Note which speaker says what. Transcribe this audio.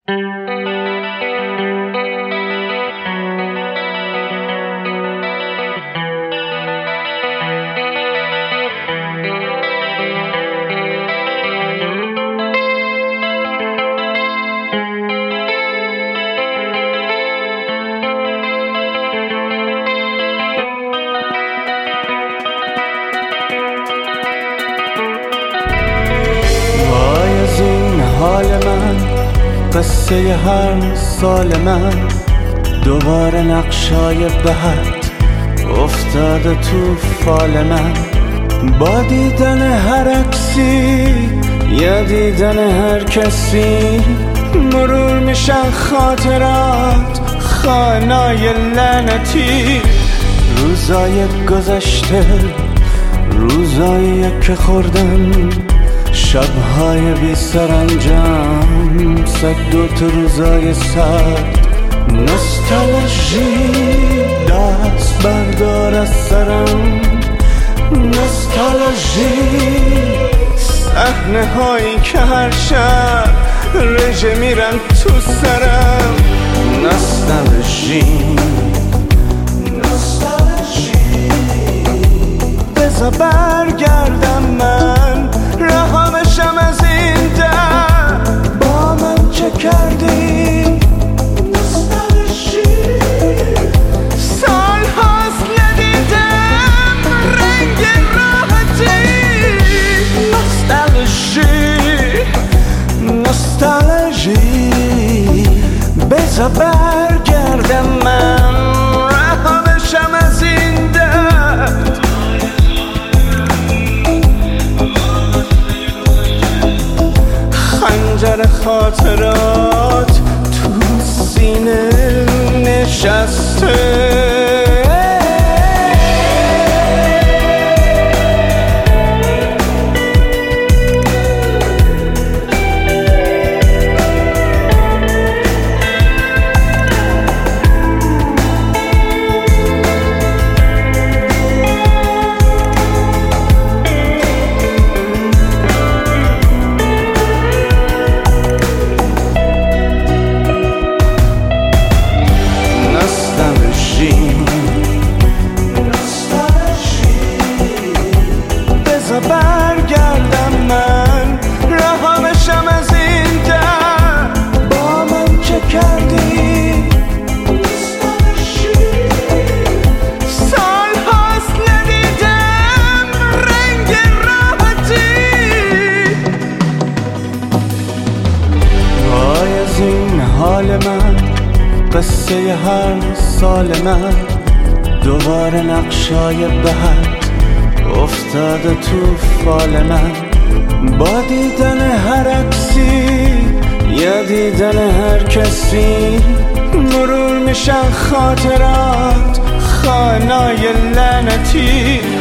Speaker 1: حال من، قصه هر سال من، دوباره نقشای بهت افتاده تو فال من. با دیدن هر عکسی یا دیدن هر کسی مرور میشن خاطرات، خانه‌های لعنتی. روزای گذشته، روزایی که خوردم، شب‌های بی سرانجام، 102 روزای سرد. نوستالژی دست بردار از سرم، نوستالژی صحنه هایی که هر شب رژه میرن تو سرم. نوستالژی بذار برگردم من، رها بشم از این در. با من چه کردی؟ نوستالژی سال هاست ندیدم رنگ راحتی. نوستالژی بذار برگردم من، رها بشم از این درد. خنجر خاطرات تو سینه نشسته. برگردم من، رها بشم از این در. با من چه کردی؟ سال هاست ندیدم رنگ راحتی. وای از این حال من، قصه هر سال من، دوباره نقشای بهت افتاده تو فال من. با دیدن هر عکسی یا دیدن هر کسی مرور میشن خاطرات، خانه‌های لعنتی.